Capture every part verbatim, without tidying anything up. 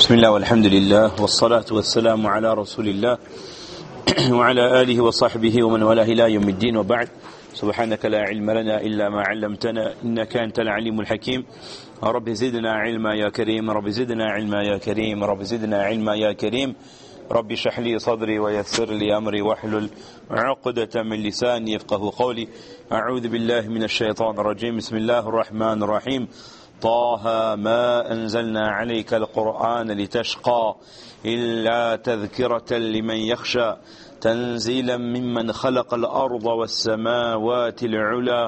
بسم الله والحمد لله والصلاة والسلام على رسول الله وعلى آله وصحبه ومن والاه إلى يوم الدين وبعد. سبحانك لا علم لنا إلا ما علمتنا إنك أنت العليم الحكيم. رب زدنا علما يا كريم، رب زدنا علما يا كريم، رب زدنا علما يا كريم. رب اشرح لي صدري ويسر لي أمري واحلل عقدة من لساني يفقه قولي. أعوذ بالله من الشيطان الرجيم. بسم الله الرحمن الرحيم. طه ما أنزلنا عليك القرآن لتشقى إلا تذكرة لمن يخشى تنزيلا ممن خلق الأرض والسماوات العلى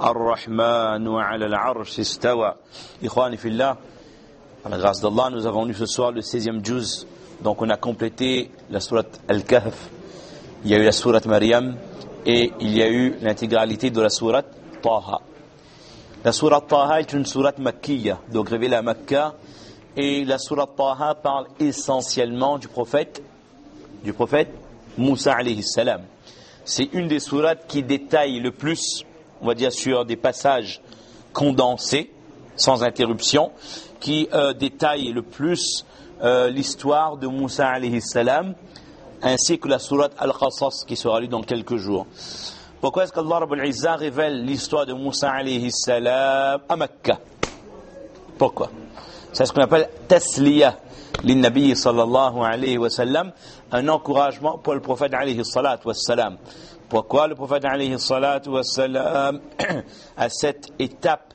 الرحمن على العرش استوى. إخواني في الله, à la grâce d'Allah, nous avons lu ce soir le seizième juz. Donc on a complété la sourate Al-Kahf, il y a eu la sourate Maryam et il y a eu l'intégralité de la sourate Taha. La sourate Taha est une sourate makkiya, donc révélée à Makka, et la sourate Taha parle essentiellement du prophète, du prophète Moussa alayhi salam. C'est une des sourates qui détaille le plus, on va dire sur des passages condensés, sans interruption, qui euh, détaille le plus euh, l'histoire de Moussa alayhi salam, ainsi que la sourate Al-Qasas qui sera lue dans quelques jours. Pourquoi est-ce qu'Allah Rabbul Izzah révèle l'histoire de Moussa alayhi salam à Mecca? Pourquoi? C'est ce qu'on appelle tasliya l'Nabi sallallahu alayhi wa sallam, un encouragement pour le prophète alayhi salatu wa salam. Pourquoi le prophète alayhi salatu wa salam, à cette étape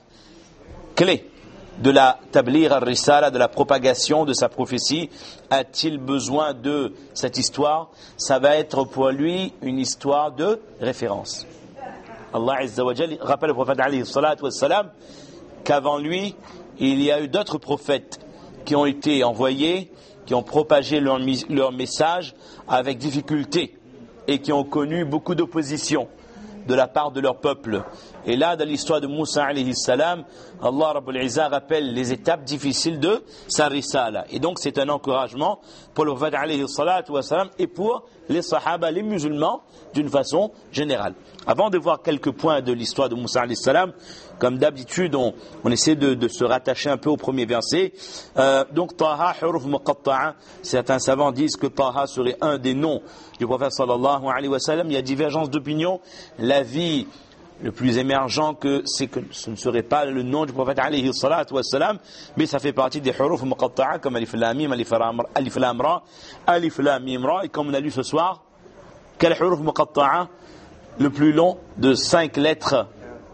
clé de la tablir al-risala, de la propagation de sa prophétie, a-t-il besoin de cette histoire? Ça va être pour lui une histoire de référence. Allah Azza wa Jalla rappelle au prophète alayhi salatu wa salam qu'avant lui, il y a eu d'autres prophètes qui ont été envoyés, qui ont propagé leur, leur message avec difficulté et qui ont connu beaucoup d'opposition de la part de leur peuple. Et là, dans l'histoire de Moussa alayhi salam, Allah Rabbul Izzah rappelle les étapes difficiles de sa risala. Et donc, c'est un encouragement pour le prophète alayhi salatu wa salam et pour les sahaba, les musulmans, d'une façon générale. Avant de voir quelques points de l'histoire de Moussa alayhi salam, comme d'habitude, on, on essaie de, de se rattacher un peu au premier verset. Euh, donc, Taha, huruf muqatta'a. Certains savants disent que Taha serait un des noms du prophète sallallahu alayhi wa sallam. Il y a divergence d'opinion. L'avis le plus émergent que c'est que ce ne serait pas le nom du prophète alayhi salatu wa salam, mais ça fait partie des huruf muqatta'a comme alif lam mim, alif lam ra, alif lam mim ra. Et comme on a lu ce soir, quel huruf muqatta'a le plus long de cinq lettres?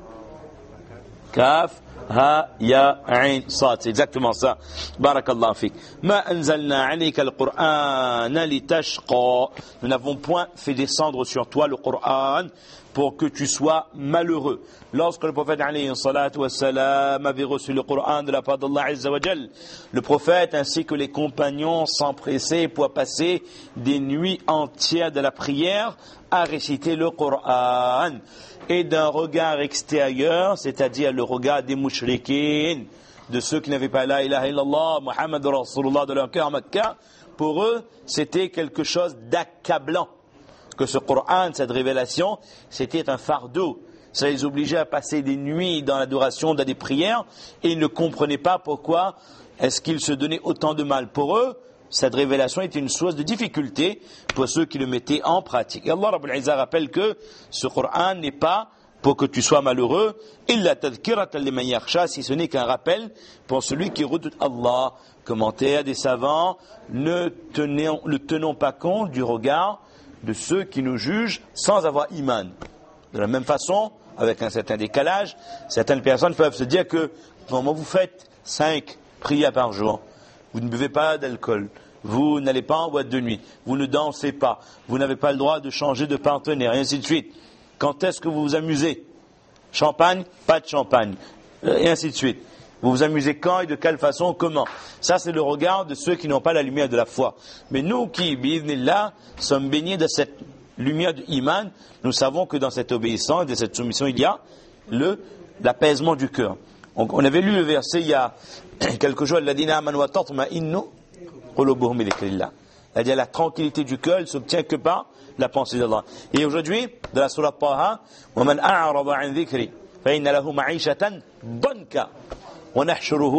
Kaf, ha, ya, ain, sad. C'est exactement ça. Barakallahu fik. Ma anzalna alayka al-Qur'ana litashqa. Nous n'avons point fait descendre sur toi le Qur'an pour que tu sois malheureux. Lorsque le prophète alayhi salatu wa salam avait reçu le Qur'an de la part d'Allah Azza wa Jal, le prophète ainsi que les compagnons s'empressaient pour passer des nuits entières de la prière à réciter le Qur'an. Et d'un regard extérieur, c'est-à-dire le regard des mouchriquins, de ceux qui n'avaient pas la ilaha illallah, Muhammad Rasulullah de leur cœur à Mecca, pour eux, c'était quelque chose d'accablant. Que ce Qur'an, cette révélation, c'était un fardeau. Ça les obligeait à passer des nuits dans l'adoration, dans des prières, et ils ne comprenaient pas pourquoi est-ce qu'ils se donnaient autant de mal. Pour eux, cette révélation était une source de difficulté pour ceux qui le mettaient en pratique. Et Allah Rabbul Izzah rappelle que ce Qur'an n'est pas pour que tu sois malheureux, illa tadhkiratan liman yakhsha, si ce n'est qu'un rappel pour celui qui redoute Allah. Commentaire des savants, ne tenons, ne tenons pas compte du regard de ceux qui nous jugent sans avoir iman. De la même façon, avec un certain décalage, certaines personnes peuvent se dire que comment vous faites cinq prières par jour, vous ne buvez pas d'alcool, vous n'allez pas en boîte de nuit, vous ne dansez pas, vous n'avez pas le droit de changer de partenaire, et ainsi de suite. Quand est-ce que vous vous amusez? Champagne, pas de champagne, et ainsi de suite. Vous vous amusez quand et de quelle façon, comment? Ça, c'est le regard de ceux qui n'ont pas la lumière de la foi. Mais nous qui, bi'idhnillah, sommes baignés de cette lumière de iman, nous savons que dans cette obéissance, de cette soumission, il y a le, l'apaisement du cœur. On, on avait lu le verset il y a quelques jours, alladhina amanu wa tatma'innu qulubuhum bi dhikrillah. C'est-à-dire la tranquillité du cœur, elle s'obtient que par la pensée d'Allah. Et aujourd'hui, dans la sourate Taha, wa man a'rada 'an dhikri fa inna lahu ma'ishatan danka wa nahshuruhu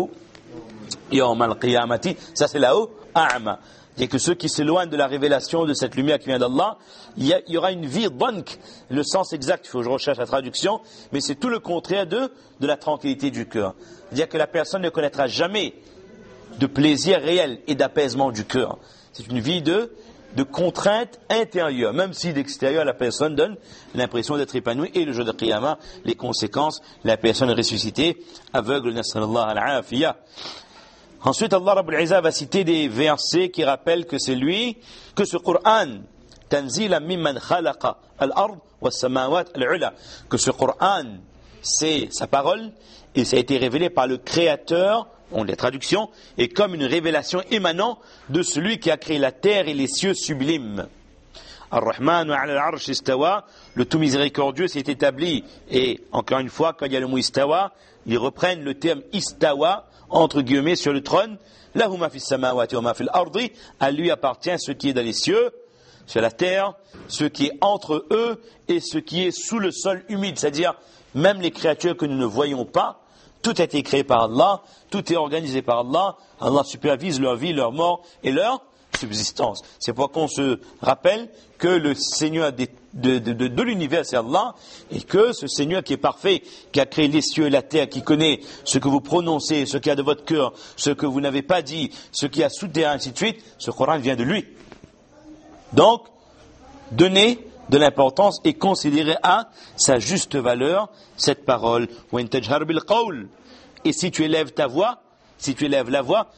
Yawm al-qiyamati, ça c'est là-haut, a'ma. Et que ceux qui s'éloignent de la révélation de cette lumière qui vient d'Allah, il y, il y aura une vie donc, le sens exact, il faut que je recherche la traduction, mais c'est tout le contraire de, de la tranquillité du cœur. C'est-à-dire que la personne ne connaîtra jamais de plaisir réel et d'apaisement du cœur. C'est une vie de, de contrainte intérieure, même si d'extérieur la personne donne l'impression d'être épanouie, et le jour de Qiyamah, les conséquences, la personne ressuscitée, aveugle, nasallallahu al-afiyah. Ensuite, Allah Rabbul Izzah va citer des versets qui rappellent que c'est lui, que ce Coran, tanzila mimman khalaqa al-ard wa samawat al-ula, que ce Coran, c'est sa parole, et ça a été révélé par le Créateur, on les traductions, et comme une révélation émanant de celui qui a créé la terre et les cieux sublimes. Ar-Rahman ala al-arsh istawa, le tout miséricordieux s'est établi, et encore une fois, quand il y a le mot istawa, ils reprennent le terme istawa, entre guillemets, sur le trône. Lahu ma fis samawati wa ma fil ardi, à lui appartient ce qui est dans les cieux, sur la terre, ce qui est entre eux et ce qui est sous le sol humide, c'est-à-dire même les créatures que nous ne voyons pas, tout a été créé par Allah, tout est organisé par Allah, Allah supervise leur vie, leur mort et leur subsistance. C'est pourquoi qu'on se rappelle que le Seigneur de, de, de, de, de l'univers c'est Allah, et que ce Seigneur qui est parfait, qui a créé les cieux et la terre, qui connaît ce que vous prononcez, ce qu'il y a de votre cœur, ce que vous n'avez pas dit, ce qu'il y a sous terre, ainsi de suite, ce Coran vient de lui. Donc, donnez de l'importance et considérez à sa juste valeur cette parole. Et si tu élèves ta voix, si tu élèves la voix,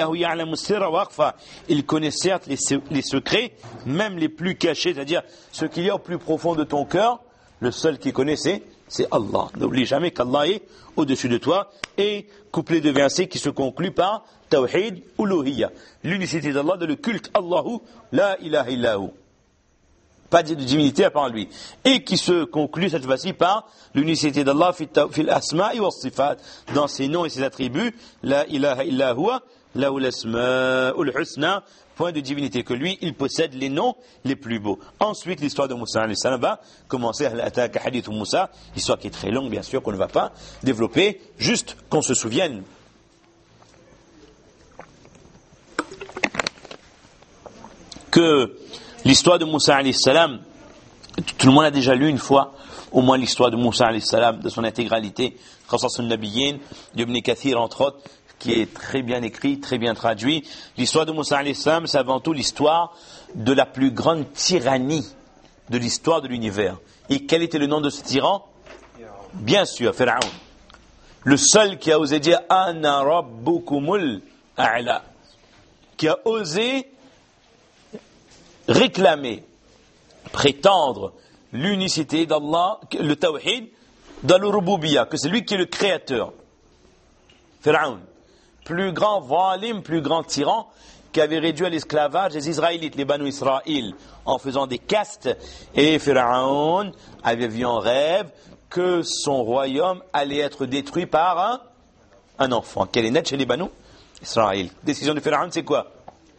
il connaît certes les, les secrets, même les plus cachés, c'est-à-dire ce qu'il y a au plus profond de ton cœur. Le seul qui connaît, c'est, c'est Allah. N'oublie jamais qu'Allah est au-dessus de toi. Et couplet de versets qui se conclut par Tawhid Uluhiyya, l'unicité d'Allah, de le culte Allahu, la ilaha illahu. Pas de divinité à part lui. Et qui se conclut cette fois-ci par l'unicité d'Allah fil asma'i was sifat, dans ses noms et ses attributs, la ilaha illa huwa, lahul asma'ul husna, point de divinité que lui, il possède les noms les plus beaux. Ensuite, l'histoire de Moussa alayhi salam va commencer à l'attaque hadith de Moussa, histoire qui est très longue, bien sûr, qu'on ne va pas développer, juste qu'on se souvienne. Que l'histoire de Moussa alayhi salam, tout le monde a déjà lu une fois, au moins l'histoire de Moussa alayhi salam, de son intégralité, Qasas al-Nabiyyin, d'Ibn Kathir entre autres, qui est très bien écrit, très bien traduit. L'histoire de Moussa alayhi salam, c'est avant tout l'histoire de la plus grande tyrannie de l'histoire de l'univers. Et quel était le nom de ce tyran? Bien sûr, Pharaon. Le seul qui a osé dire Ana rabbukumul a'la, qui a osé réclamer, prétendre l'unicité d'Allah, le tawhid, dans le rububiyya, que c'est lui qui est le créateur. Pharaon, plus grand valim, plus grand tyran, qui avait réduit à l'esclavage les Israélites, les Banu Israël, en faisant des castes. Et Pharaon avait vu en rêve que son royaume allait être détruit par un, un enfant. Quel est net chez les Banu Israël. Décision de Pharaon, c'est quoi?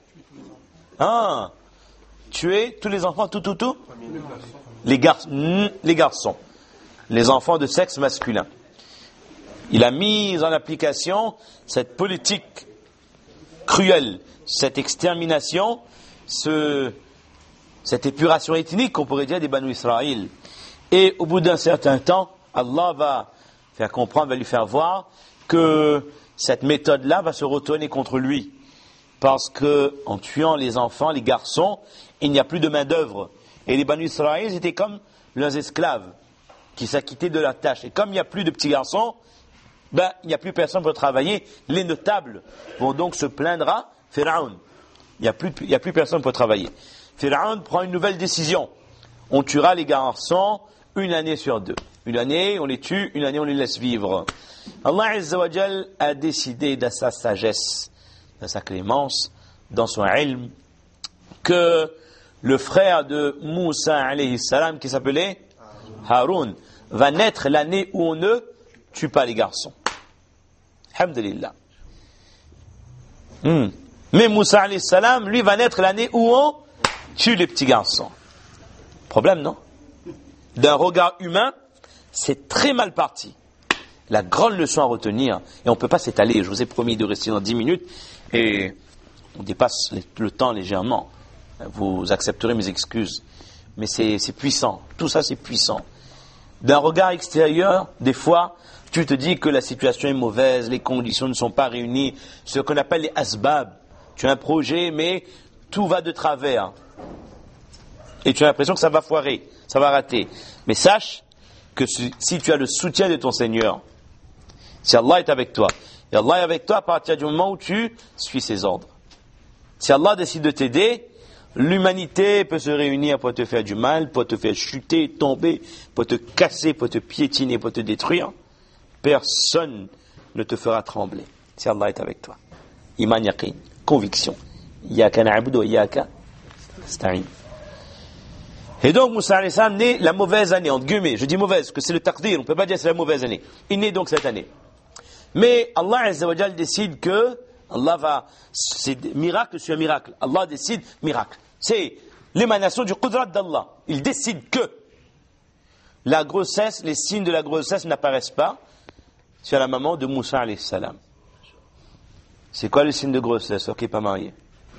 Ah, tuer tous les enfants, tout, tout, tout les, gar les garçons, les enfants de sexe masculin. Il a mis en application cette politique cruelle, cette extermination, ce, cette épuration ethnique, qu'on pourrait dire, des Banu Israël. Et au bout d'un certain temps, Allah va faire comprendre, va lui faire voir que cette méthode-là va se retourner contre lui. Parce que, en tuant les enfants, les garçons, il n'y a plus de main-d'œuvre. Et les Banu Israël étaient comme leurs esclaves, qui s'acquittaient de la tâche. Et comme il n'y a plus de petits garçons, ben, il n'y a plus personne pour travailler. Les notables vont donc se plaindre à Pharaon. Il n'y a plus, il n'y a plus personne pour travailler. Pharaon prend une nouvelle décision. On tuera les garçons une année sur deux. Une année, on les tue, une année, on les laisse vivre. Allah Azza wa Jal a décidé dans sa sagesse, dans sa clémence, dans son ilm, que le frère de Moussa alayhi salam, qui s'appelait Haroun, va naître l'année où on ne tue pas les garçons. Alhamdulillah. Hmm. Mais Moussa alayhi salam, lui, va naître l'année où on tue les petits garçons. Problème, non? D'un regard humain, c'est très mal parti. La grande leçon à retenir, et on ne peut pas s'étaler, je vous ai promis de rester dans dix minutes, et on dépasse le temps légèrement. Vous accepterez mes excuses. Mais c'est, c'est puissant. Tout ça, c'est puissant. D'un regard extérieur, des fois, tu te dis que la situation est mauvaise, les conditions ne sont pas réunies, ce qu'on appelle les asbab. Tu as un projet, mais tout va de travers. Et tu as l'impression que ça va foirer, ça va rater. Mais sache que si tu as le soutien de ton Seigneur, si Allah est avec toi, et Allah est avec toi à partir du moment où tu suis ses ordres. Si Allah décide de t'aider, l'humanité peut se réunir pour te faire du mal, pour te faire chuter, tomber, pour te casser, pour te piétiner, pour te détruire. Personne ne te fera trembler si Allah est avec toi. Iman yaqin, conviction. Iyaka na'budu wa iyaka nasta'in. Et donc Moussa alayhi salam naît la mauvaise année, entre guillemets. Je dis mauvaise, parce que c'est le taqdir, on ne peut pas dire que c'est la mauvaise année. Il naît donc cette année. Mais Allah Azza wa Jal décide que Allah va, c'est miracle sur miracle. Allah décide miracle. C'est l'émanation du qudrat d'Allah. Il décide que la grossesse, les signes de la grossesse n'apparaissent pas sur la maman de Moussa alayhi salam. C'est quoi le signe de grossesse, qui n'est pas marié?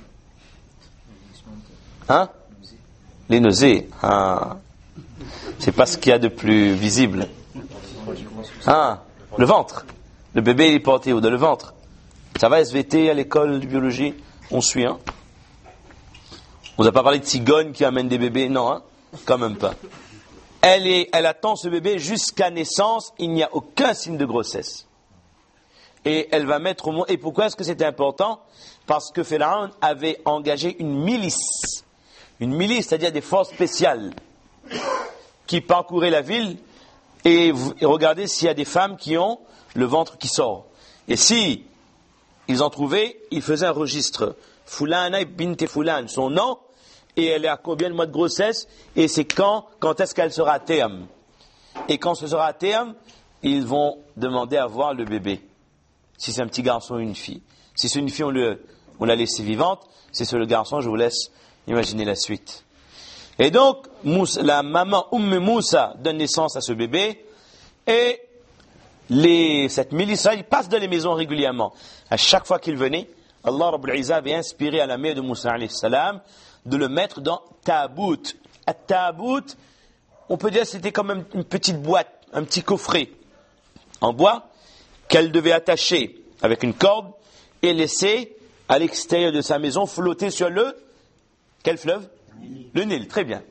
Hein? Les nausées. Ah. C'est pas ce qu'il y a de plus visible. Ah. Le ventre. Le bébé il est porté où? Dans le ventre. Ça va, S V T à l'école de biologie? On suit, hein? On vous a pas parlé de cigognes qui amènent des bébés? Non, hein? Quand même pas. Elle est, elle attend ce bébé jusqu'à naissance, il n'y a aucun signe de grossesse. Et elle va mettre au monde. Et pourquoi est-ce que c'était important? Parce que Pharaon avait engagé une milice. Une milice, c'est-à-dire des forces spéciales qui parcouraient la ville et, et regardaient s'il y a des femmes qui ont le ventre qui sort. Et si ils en trouvaient, ils faisaient un registre. Fulana bint Fulan, son nom, et elle est à combien de mois de grossesse, et c'est quand, quand est-ce qu'elle sera à terme. Et quand ce sera à terme, ils vont demander à voir le bébé. Si c'est un petit garçon ou une fille. Si c'est une fille, on, le, on l'a laissée vivante. Si c'est le garçon, je vous laisse imaginer la suite. Et donc, Moussa, la maman Umm Moussa donne naissance à ce bébé, et les, cette milice, il passe dans les maisons régulièrement. À chaque fois qu'il venait, Allah Rabbul Izza avait inspiré à la mère de Moussa alayhi salam de le mettre dans tabout. À tabout, on peut dire que c'était comme même une petite boîte, un petit coffret en bois qu'elle devait attacher avec une corde et laisser à l'extérieur de sa maison flotter sur le quel fleuve? Le Nil, très bien.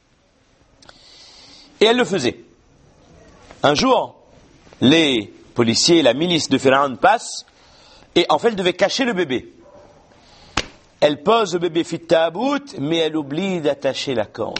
Et elle le faisait. Un jour, les policiers, la milice de Pharaon passent et en fait elle devait cacher le bébé. Elle pose le bébé fit tabout, mais elle oublie d'attacher la corde.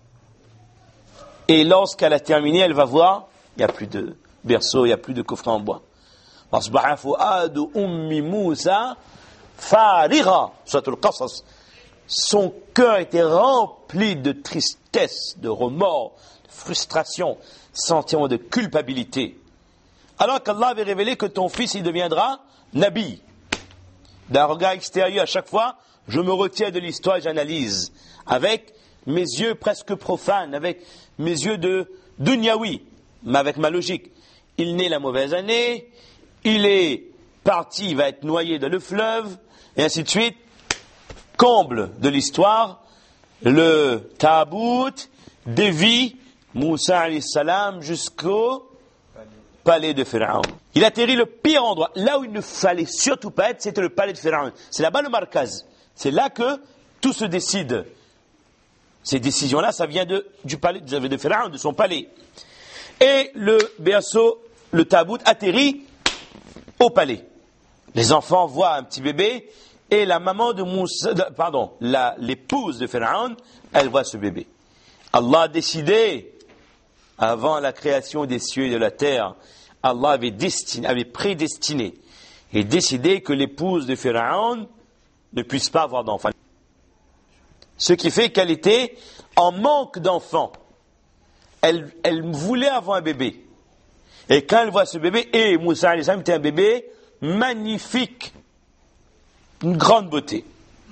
Et lorsqu'elle a terminé, elle va voir, il n'y a plus de berceau, il n'y a plus de coffret en bois. Asbaha fu'adu ummi Moussa farigha, suratul Qasas. Son cœur était rempli de tristesse, de remords, de frustration, sentiment de culpabilité. Alors qu'Allah avait révélé que ton fils, il deviendra Nabi. D'un regard extérieur, à chaque fois, je me retiens de l'histoire et j'analyse. Avec mes yeux presque profanes, avec mes yeux de dunyawi, mais avec ma logique. Il naît la mauvaise année, il est parti, il va être noyé dans le fleuve, et ainsi de suite. Comble de l'histoire, le tabout dévie Moussa alayhi salam jusqu'au palais de Pharaon. Il atterrit le pire endroit. Là où il ne fallait surtout pas être, c'était le palais de Pharaon. C'est là-bas le markaz. C'est là que tout se décide. Ces décisions-là, ça vient de, du palais de Pharaon, de son palais. Et le berceau, le tabout, atterrit au palais. Les enfants voient un petit bébé et la maman de Moussa, pardon, la, l'épouse de Pharaon, elle voit ce bébé. Allah a décidé, avant la création des cieux et de la terre, Allah avait destiné, avait prédestiné et décidé que l'épouse de Pharaon ne puisse pas avoir d'enfant. Ce qui fait qu'elle était en manque d'enfants. Elle, elle voulait avoir un bébé. Et quand elle voit ce bébé, et Moussa alayhi salam était un bébé magnifique, une grande beauté.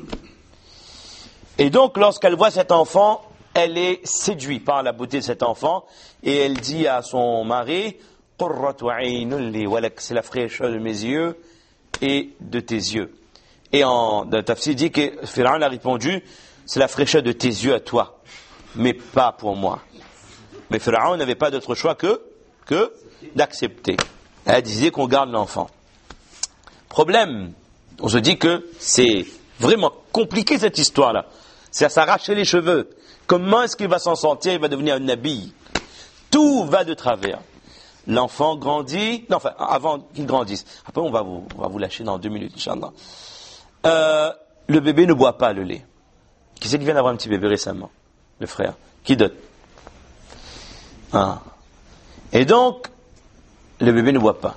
Et donc, lorsqu'elle voit cet enfant, elle est séduite par la beauté de cet enfant, et elle dit à son mari, qurratu aynun li walak, c'est la fraîcheur de mes yeux et de tes yeux. Et en dans le tafsir dit que Pharaon a répondu, c'est la fraîcheur de tes yeux à toi, mais pas pour moi. Mais Pharaon n'avait pas d'autre choix que, que d'accepter. Elle a décidé qu'on garde l'enfant. Problème, on se dit que c'est vraiment compliqué cette histoire-là. C'est à s'arracher les cheveux. Comment est-ce qu'il va s'en sortir? Il va devenir un nabi. Tout va de travers. L'enfant grandit, non, enfin, avant qu'il grandisse. Après, on va vous, on va vous lâcher dans deux minutes, Inch'Allah. Euh, le bébé ne boit pas le lait. Qui c'est qui vient d'avoir un petit bébé récemment? Le frère. Qui donne? Ah. Et donc, le bébé ne boit pas.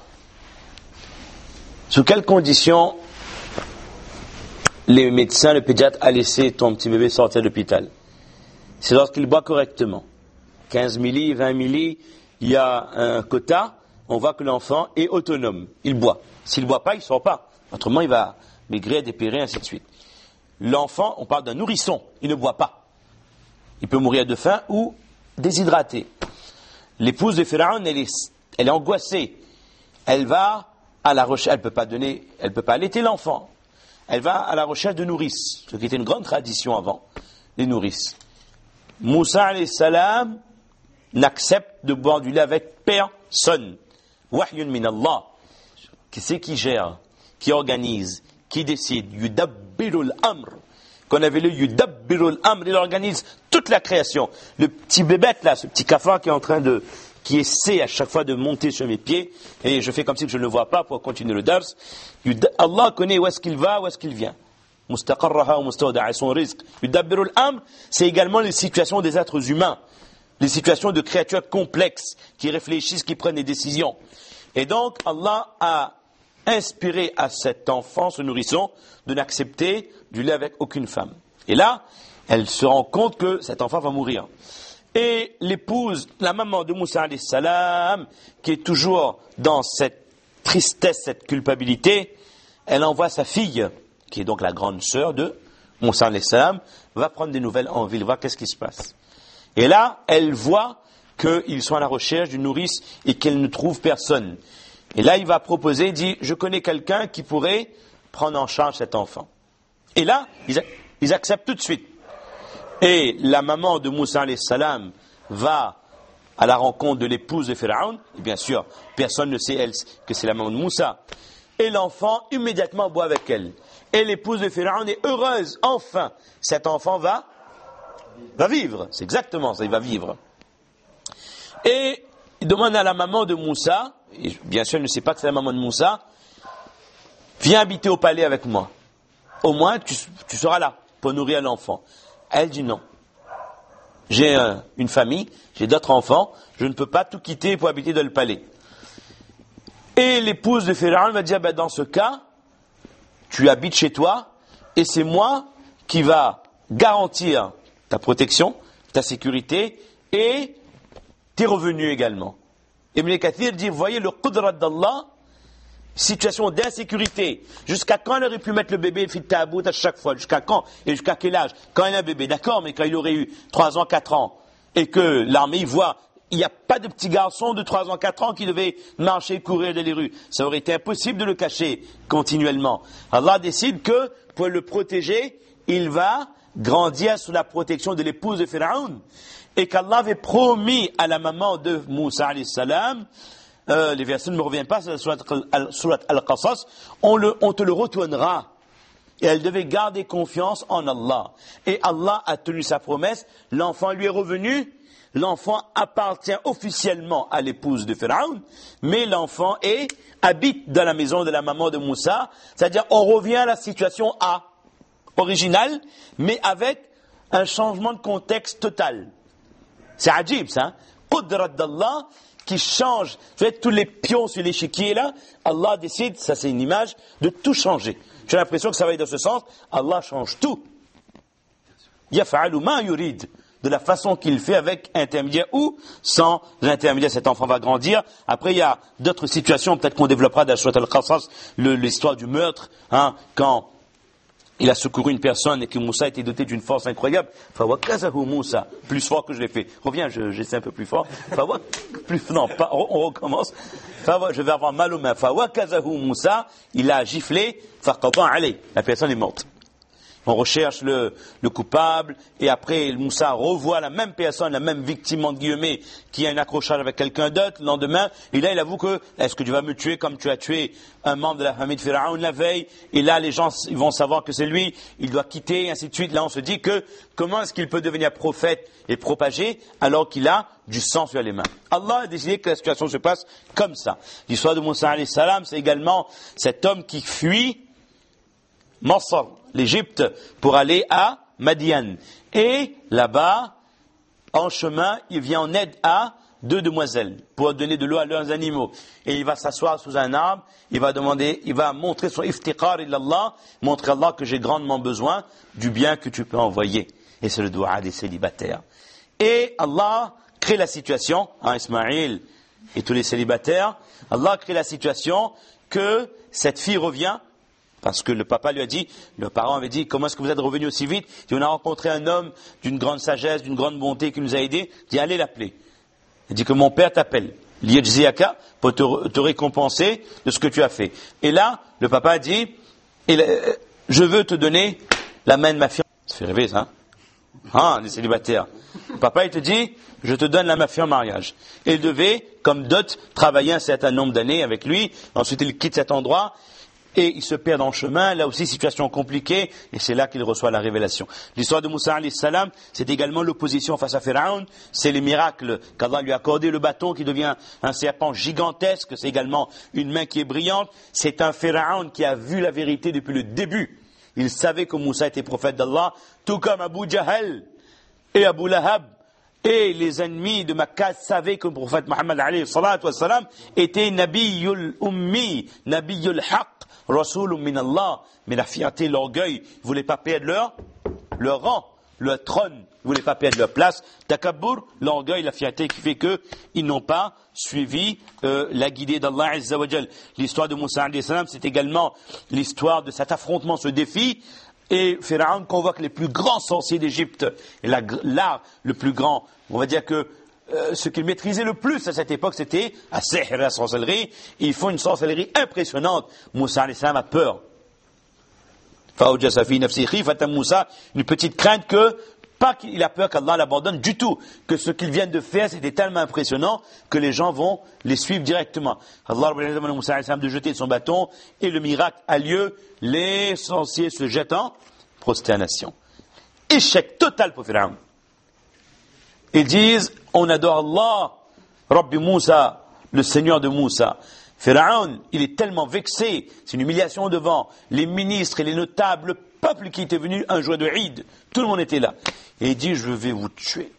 Sous quelles conditions les médecins, le pédiatre a laissé ton petit bébé sortir de l'hôpital? C'est lorsqu'il boit correctement. quinze milli, vingt milli, il y a un quota, on voit que l'enfant est autonome. Il boit. S'il ne boit pas, il ne sort pas. Autrement, il va maigrir, dépérir, ainsi de suite. L'enfant, on parle d'un nourrisson, il ne boit pas. Il peut mourir de faim ou déshydraté. L'épouse de Pharaon, elle est, elle est angoissée. Elle va à la recherche, elle peut pas donner, elle peut pas allaiter l'enfant. Elle va à la recherche de nourrices, ce qui était une grande tradition avant, les nourrices. Moussa alayhi salam n'accepte de boire du lait avec personne. Wahyun min Allah. Qui c'est qui gère, qui organise, qui décide? Yudabbirul amr. Qu'on avait le Yudabbirul amr, il organise toute la création. Le petit bébête là, ce petit cafard qui est en train de, qui essaie à chaque fois de monter sur mes pieds, et je fais comme si je ne le vois pas pour continuer le dars. Allah connaît où est-ce qu'il va, où est-ce qu'il vient. Mustaqarraha ou mustawda'a, son risque. Yudabbirul amr, c'est également les situations des êtres humains, les situations de créatures complexes, qui réfléchissent, qui prennent des décisions. Et donc, Allah a inspiré à cet enfant, ce nourrisson, de n'accepter du lait avec aucune femme. Et là, elle se rend compte que cet enfant va mourir. Et l'épouse, la maman de Moussa alayhi salam, qui est toujours dans cette tristesse, cette culpabilité, elle envoie sa fille, qui est donc la grande sœur de Moussa alayhi salam, va prendre des nouvelles en ville, voir qu'est-ce qui se passe. Et là, elle voit qu'ils sont à la recherche d'une nourrice et qu'elle ne trouve personne. Et là, il va proposer, il dit, je connais quelqu'un qui pourrait prendre en charge cet enfant. Et là, ils, ils acceptent tout de suite. Et la maman de Moussa alayhi salam va à la rencontre de l'épouse de Pharaon. Et bien sûr, personne ne sait elle, que c'est la maman de Moussa. Et l'enfant immédiatement boit avec elle. Et l'épouse de Pharaon est heureuse. Enfin, cet enfant va, va vivre. C'est exactement ça, il va vivre. Et il demande à la maman de Moussa, et bien sûr, elle ne sait pas que c'est la maman de Moussa, viens habiter au palais avec moi. Au moins, tu, tu seras là pour nourrir l'enfant. Elle dit non. J'ai euh, une famille, j'ai d'autres enfants, je ne peux pas tout quitter pour habiter dans le palais. Et l'épouse de Pharaon va dire, ben, dans ce cas, tu habites chez toi, et c'est moi qui va garantir ta protection, ta sécurité, et tes revenus également. Ibn Kathir dit, vous voyez le qudrat d'Allah, situation d'insécurité. Jusqu'à quand elle aurait pu mettre le bébé fit tabout à chaque fois? Jusqu'à quand? Et jusqu'à quel âge? Quand il a un bébé, d'accord, mais quand il aurait eu trois ans, quatre ans, et que l'armée voit, il n'y a pas de petit garçon de trois ans, quatre ans qui devait marcher, courir dans les rues. Ça aurait été impossible de le cacher continuellement. Allah décide que, pour le protéger, il va grandir sous la protection de l'épouse de Pharaon. Et qu'Allah avait promis à la maman de Moussa alayhi salam, Euh, les versets ne me reviennent pas, c'est la surat Al-Qasas, on, le, on te le retournera. Et elle devait garder confiance en Allah. Et Allah a tenu sa promesse, l'enfant lui est revenu, l'enfant appartient officiellement à l'épouse de Pharaon, mais l'enfant est, habite dans la maison de la maman de Moussa, c'est-à-dire on revient à la situation A, originale, mais avec un changement de contexte total. C'est adjib ça, hein? Qudrat d'Allah, qui change, vous savez, tous les pions sur l'échiquier là, Allah décide, ça c'est une image, de tout changer. J'ai l'impression que ça va être dans ce sens, Allah change tout. Yaf'alu ma yurid, de la façon qu'il fait avec intermédiaire ou sans intermédiaire, cet enfant va grandir. Après il y a d'autres situations, peut-être qu'on développera dans la Surat Al-Qasas, l'histoire du meurtre, hein, quand il a secouru une personne et que Moussa était doté d'une force incroyable. Fawakazahu Moussa, plus fort que je l'ai fait. Reviens, je, j'essaie un peu plus fort. Fawak, plus, non, pas, on, on recommence. Fawa, je vais avoir mal aux mains. Fawakazahu Moussa, il a giflé. Faqata alay, la personne est morte. On recherche le, le coupable, et après Moussa revoit la même personne, la même victime entre guillemets, qui a un accrochage avec quelqu'un d'autre le lendemain, et là il avoue que, est-ce que tu vas me tuer comme tu as tué un membre de la famille de Pharaon la veille, et là les gens ils vont savoir que c'est lui, il doit quitter, et ainsi de suite. Là on se dit que, comment est-ce qu'il peut devenir prophète et propager, alors qu'il a du sang sur les mains? Allah a décidé que la situation se passe comme ça. L'histoire de Moussa alayhi salam, c'est également cet homme qui fuit Masr, l'Égypte, pour aller à Madian. Et là-bas, en chemin, il vient en aide à deux demoiselles pour donner de l'eau à leurs animaux. Et il va s'asseoir sous un arbre, il va demander, il va montrer son iftiqar ilallah, montrer à Allah que j'ai grandement besoin du bien que tu peux envoyer. Et c'est le doua des célibataires. Et Allah crée la situation, hein, Ismaïl et tous les célibataires, Allah crée la situation que cette fille revient. Parce que le papa lui a dit, le parent avait dit, comment est-ce que vous êtes revenu aussi vite? Il dit, on a rencontré un homme d'une grande sagesse, d'une grande bonté qui nous a aidés. Il dit, allez l'appeler. Il dit que mon père t'appelle. Liyajziyaka, pour te, te récompenser de ce que tu as fait. Et là, le papa a dit, je veux te donner la main de ma fille. Ça fait rêver, ça. Ah, les célibataires. Le papa, il te dit, je te donne la ma fille en mariage. Et il devait, comme dot, travailler un certain nombre d'années avec lui. Ensuite, il quitte cet endroit. Et il se perd en chemin, là aussi situation compliquée, et c'est là qu'il reçoit la révélation. L'histoire de Moussa alayhi salam, c'est également l'opposition face à Pharaon, c'est les miracles qu'Allah lui a accordé, le bâton qui devient un serpent gigantesque, c'est également une main qui est brillante, c'est un Pharaon qui a vu la vérité depuis le début. Il savait que Moussa était prophète d'Allah, tout comme Abu Jahl et Abu Lahab. Et les ennemis de Makkah savaient que le prophète Mohammed alayhi salatu wa salam était Nabiyul Ummi, Nabiyul Haqq, Rasoul min Allah. Mais la fierté, l'orgueil, ils ne voulaient pas perdre leur, leur rang, leur trône, ils ne voulaient pas perdre leur place. Takabbur, l'orgueil, la fierté qui fait qu'ils n'ont pas suivi euh, la guidée d'Allah Azza wa Jal. L'histoire de Moussa alayhi salam, c'est également l'histoire de cet affrontement, ce défi. Et Pharaon convoque les plus grands sorciers d'Égypte. Et la, l'art le plus grand, on va dire que euh, ce qu'ils maîtrisaient le plus à cette époque, c'était la sihr, la sorcellerie. Et ils font une sorcellerie impressionnante. Moussa alayhi salam a peur. Fa'awjasa fi nafsihi khifatan Moussa, une petite crainte que, pas qu'il a peur qu'Allah l'abandonne du tout, que ce qu'ils viennent de faire, c'était tellement impressionnant que les gens vont les suivre directement. Allah demande à Moussa alayhi salam de jeter son bâton, et le miracle a lieu, les sorciers se jettent en prosternation. Échec total pour Pharaon. Ils disent, on adore Allah, Rabbi Moussa, le Seigneur de Moussa. Pharaon, il est tellement vexé, c'est une humiliation devant les ministres et les notables, le peuple qui était venu un jour de Eid, tout le monde était là. Et il dit, je vais vous tuer.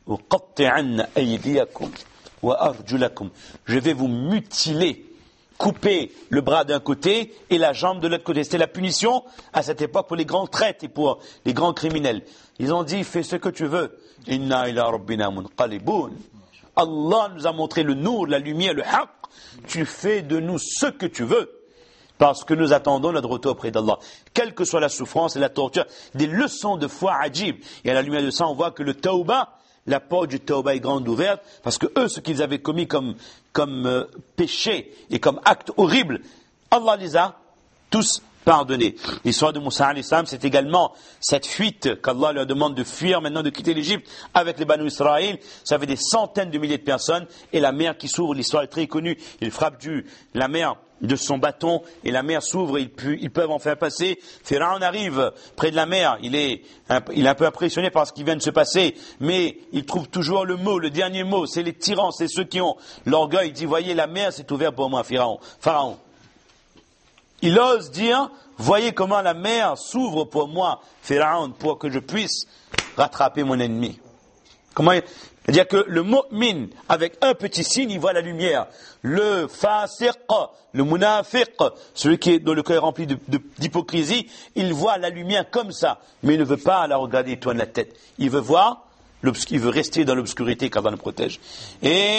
Je vais vous mutiler, couper le bras d'un côté et la jambe de l'autre côté. C'était la punition à cette époque pour les grands traîtres et pour les grands criminels. Ils ont dit, fais ce que tu veux. Inna ila rabbina munqalibun. Allah nous a montré le nour, la lumière, le haqq. Tu fais de nous ce que tu veux. Parce que nous attendons notre retour auprès d'Allah. Quelle que soit la souffrance et la torture, des leçons de foi ajib. Et à la lumière de ça, on voit que le tawbah, la porte du tawbah est grande ouverte, parce que eux, ce qu'ils avaient commis comme, comme euh, péché et comme acte horrible, Allah les a tous pardonnés. L'histoire de Moussa alayhi salam, c'est également cette fuite qu'Allah leur demande de fuir maintenant, de quitter l'Égypte avec les Banu Israël. Ça fait des centaines de milliers de personnes, et la mer qui s'ouvre, l'histoire est très connue, il frappe du, la mer de son bâton, et la mer s'ouvre, et ils, ils peuvent enfin passer. Pharaon arrive près de la mer, il est, un, il est un peu impressionné par ce qui vient de se passer, mais il trouve toujours le mot, le dernier mot, c'est les tyrans, c'est ceux qui ont l'orgueil. Il dit, voyez, la mer s'est ouverte pour moi, Pharaon. Pharaon. Il ose dire, voyez comment la mer s'ouvre pour moi, Pharaon, pour que je puisse rattraper mon ennemi. Comment il... C'est-à-dire que le mu'min, avec un petit signe, il voit la lumière. Le fasiq, le munafiq, celui qui est dans le cœur rempli de, de, d'hypocrisie, il voit la lumière comme ça, mais il ne veut pas la regarder, il tourne la tête. Il veut voir, il veut rester dans l'obscurité qu'Allah nous protège. Et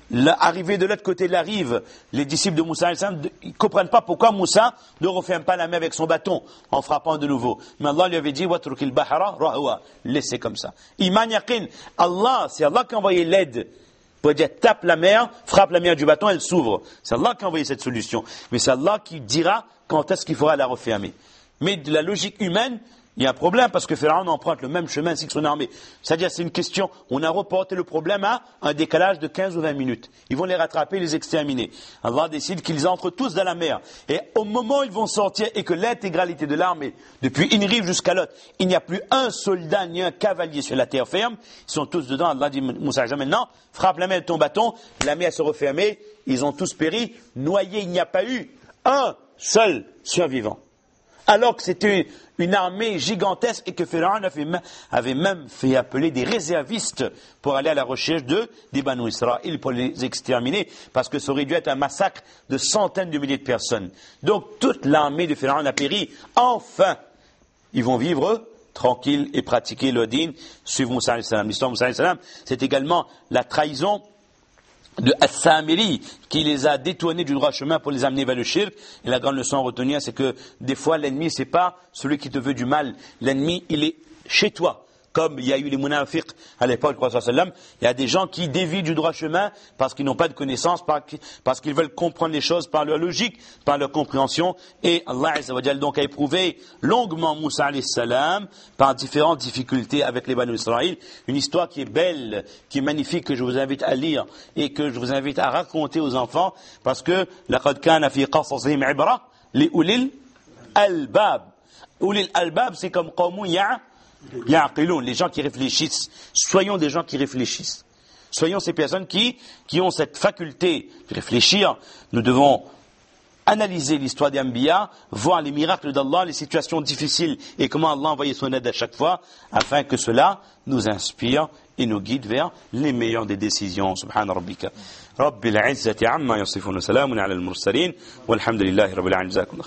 Arrivé de l'autre côté de la rive, les disciples de Moussa ne comprennent pas pourquoi Moussa ne referme pas la main avec son bâton en frappant de nouveau. Mais Allah lui avait dit, watrukil bahra rahwa, laissez comme ça. Iman yaqin, Allah, c'est Allah qui a envoyé l'aide. Pour dire, tape la mer, frappe la mer du bâton, elle s'ouvre. C'est Allah qui a envoyé cette solution. Mais c'est Allah qui dira quand est-ce qu'il faudra la refermer. Mais de la logique humaine, il y a un problème parce que Pharaon emprunte le même chemin ainsi que son armée. C'est-à-dire, c'est une question, on a reporté le problème à un décalage de quinze ou vingt minutes. Ils vont les rattraper, les exterminer. Allah décide qu'ils entrent tous dans la mer. Et au moment où ils vont sortir et que l'intégralité de l'armée, depuis une rive jusqu'à l'autre, il n'y a plus un soldat ni un cavalier sur la terre ferme, ils sont tous dedans. Allah dit, Moussa, maintenant, frappe la main de ton bâton, la mer se refermée, ils ont tous péri, noyés, il n'y a pas eu un seul survivant. Alors que c'était une armée gigantesque et que Pharaon avait même fait appeler des réservistes pour aller à la recherche de, des Banu Israël pour les exterminer, parce que ça aurait dû être un massacre de centaines de milliers de personnes. Donc toute l'armée de Pharaon a péri. Enfin, ils vont vivre tranquilles et pratiquer le din, suivre Moussa alayhi salam. L'histoire de Moussa alayhi salam, c'est également la trahison de As-Samiri, qui les a détournés du droit chemin pour les amener vers le shirk. Et la grande leçon à retenir, c'est que des fois, l'ennemi, c'est pas celui qui te veut du mal. L'ennemi, il est chez toi. Comme il y a eu les munafiqs à l'époque du prophète sallallahu alayhi wa sallam, il y a des gens qui dévient du droit chemin parce qu'ils n'ont pas de connaissances, parce qu'ils veulent comprendre les choses par leur logique, par leur compréhension. Et Allah azza wa jalla donc a éprouvé longuement Moussa alayhi salam par différentes difficultés avec les Banu Israël. Une histoire qui est belle, qui est magnifique, que je vous invite à lire et que je vous invite à raconter aux enfants, parce que laqad kana fi qasasihim ibra li ulil albab. Ulil albab, c'est comme qawmun ya Ya'qiloun, les gens qui réfléchissent. Soyons des gens qui réfléchissent. Soyons ces personnes qui, qui ont cette faculté de réfléchir. Nous devons analyser l'histoire des Anbiya, voir les miracles d'Allah, les situations difficiles et comment Allah a envoyé son aide à chaque fois, afin que cela nous inspire et nous guide vers les meilleures des décisions. Subhana rabbika. Rabbil izzati amma yasifun wa salamun ala al-mursalin walhamdulillahi rabbil alamin.